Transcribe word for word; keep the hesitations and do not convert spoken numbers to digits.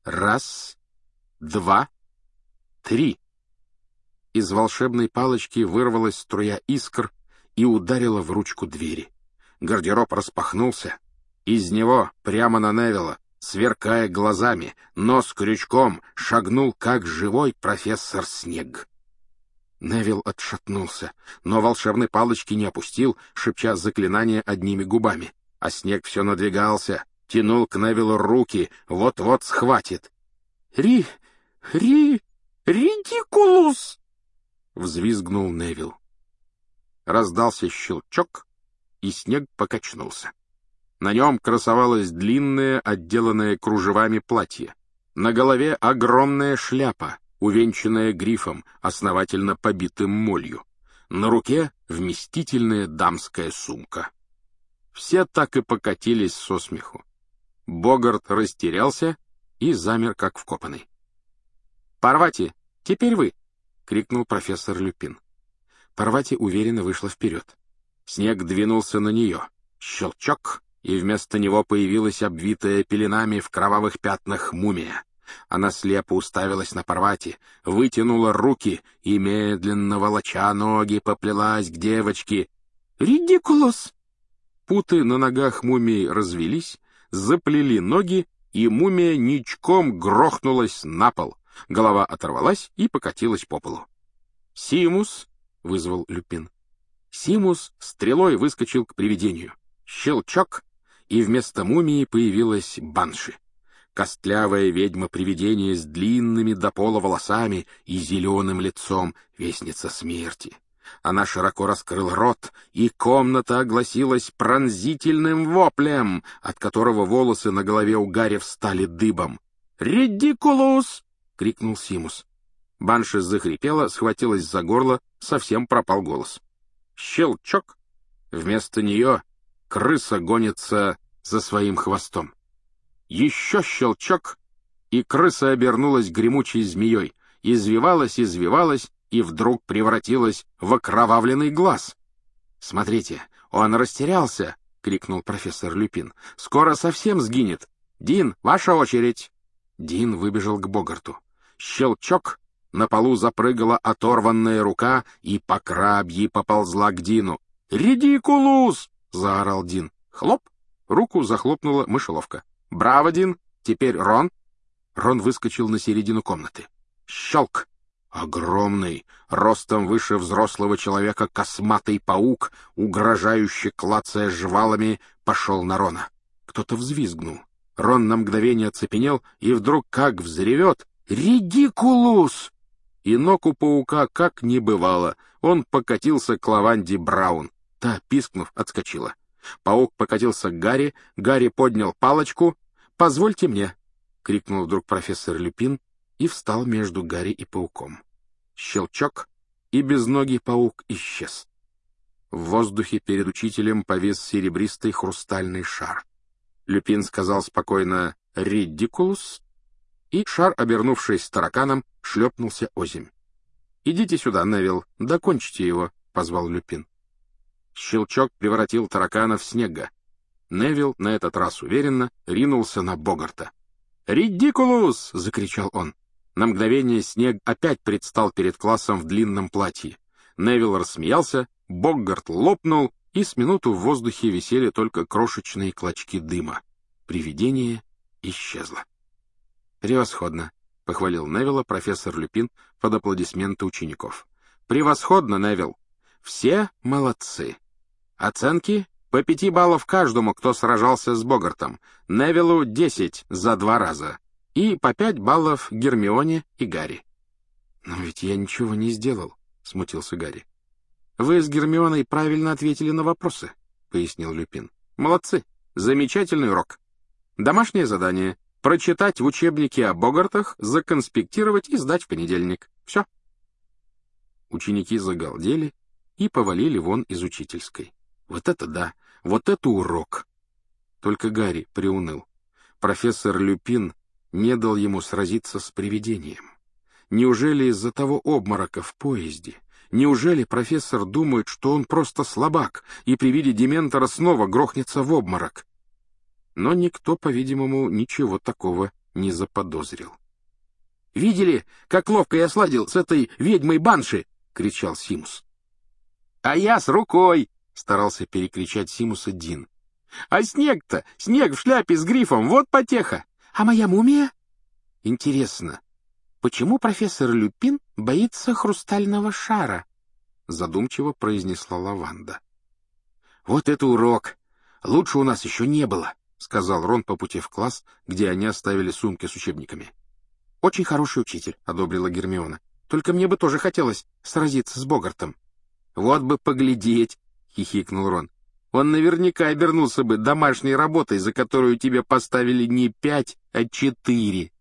Раз, два, три. Из волшебной палочки вырвалась струя искр и ударила в ручку двери. Гардероб распахнулся. Из него прямо на Невилла, сверкая глазами, нос крючком, шагнул как живой профессор Снегг. Невилл отшатнулся, но волшебной палочки не опустил, шепча заклинание одними губами. А Снегг все надвигался, тянул к Невиллу руки, вот-вот схватит. «Ри... ри... ридикулус!» — взвизгнул Невилл. Раздался щелчок, и Снегг покачнулся. На нем красовалось длинное, отделанное кружевами платье. На голове огромная шляпа, увенчанная грифом, основательно побитым молью. На руке вместительная дамская сумка. Все так и покатились со смеху. Богарт растерялся и замер, как вкопанный. «Парвати, теперь вы!» — крикнул профессор Люпин. Парвати уверенно вышла вперед. Снегг двинулся на нее. Щелчок, и вместо него появилась обвитая пеленами в кровавых пятнах мумия. Она слепо уставилась на Парвати, вытянула руки и, медленно волоча ноги, поплелась к девочке. «Ридикулус!» Путы на ногах мумии развелись, заплели ноги, и мумия ничком грохнулась на пол. Голова оторвалась и покатилась по полу. «Симус!» — вызвал Люпин. Симус стрелой выскочил к привидению. Щелчок, и вместо мумии появилась банши. Костлявая ведьма-привидение с длинными до пола волосами и зеленым лицом, вестница смерти. Она широко раскрыла рот, и комната огласилась пронзительным воплем, от которого волосы на голове у Гарри встали дыбом. «Ридикулус!» — крикнул Симус. Банши захрипела, схватилась за горло, совсем пропал голос. Щелчок! Вместо нее крыса гонится за своим хвостом. Еще щелчок, и крыса обернулась гремучей змеей, извивалась, извивалась, и вдруг превратилась в окровавленный глаз. «Смотрите, он растерялся!» — крикнул профессор Люпин. «Скоро совсем сгинет! Дин, ваша очередь!» Дин выбежал к Богарту. Щелчок! На полу запрыгала оторванная рука и по крабьи поползла к Дину. «Ридикулус!» — заорал Дин. Хлоп! Руку захлопнула мышеловка. «Браво, Дин! Теперь Рон!» Рон выскочил на середину комнаты. Щелк! Огромный, ростом выше взрослого человека, косматый паук, угрожающе клацая жвалами, пошел на Рона. Кто-то взвизгнул. Рон на мгновение оцепенел и вдруг как взревет «Ридикулус!» И ног у паука как не бывало. Он покатился к Лаванде Браун. Та, пискнув, отскочила. Паук покатился к Гарри. Гарри поднял палочку. «Позвольте мне!» — крикнул вдруг профессор Люпин и встал между Гарри и пауком. Щелчок, и безногий паук исчез. В воздухе перед учителем повис серебристый хрустальный шар. Люпин сказал спокойно «Ридикулус», и шар, обернувшись тараканом, шлепнулся озимь. «Идите сюда, Невилл, докончите его», — позвал Люпин. Щелчок превратил таракана в Снегга. Невилл, на этот раз уверенно, ринулся на Богарта. «Ридикулус!» — закричал он. На мгновение Снегг опять предстал перед классом в длинном платье. Невилл рассмеялся, Богарт лопнул, и с минуту в воздухе висели только крошечные клочки дыма. Привидение исчезло. «Превосходно!» — похвалил Невилла профессор Люпин под аплодисменты учеников. «Превосходно, Невилл! Все молодцы! Оценки по пяти баллов каждому, кто сражался с Богартом. Невиллу десять за два раза. И по пять баллов Гермионе и Гарри». «Но ведь я ничего не сделал», — смутился Гарри. «Вы с Гермионой правильно ответили на вопросы», — пояснил Люпин. «Молодцы! Замечательный урок. Домашнее задание — прочитать в учебнике о Богартах, законспектировать и сдать в понедельник. Все». Ученики загалдели и повалили вон из учительской. Вот это да! Вот это урок! Только Гарри приуныл. Профессор Люпин не дал ему сразиться с привидением. Неужели из-за того обморока в поезде? Неужели профессор думает, что он просто слабак, и при виде дементора снова грохнется в обморок? Но никто, по-видимому, ничего такого не заподозрил. «Видели, как ловко я сладил с этой ведьмой Банши?» — кричал Симус. «А я с рукой!» — старался перекричать Симуса Дин. «А снег-то, снег в шляпе с грифом, вот потеха! А моя мумия?» «Интересно, почему профессор Люпин боится хрустального шара?» — задумчиво произнесла Лаванда. «Вот это урок! Лучше у нас еще не было», — сказал Рон по пути в класс, где они оставили сумки с учебниками. «Очень хороший учитель», — одобрила Гермиона. «Только мне бы тоже хотелось сразиться с Богартом». «Вот бы поглядеть», — хихикнул Рон. «Он наверняка обернулся бы домашней работой, за которую тебе поставили не пять, а четыре».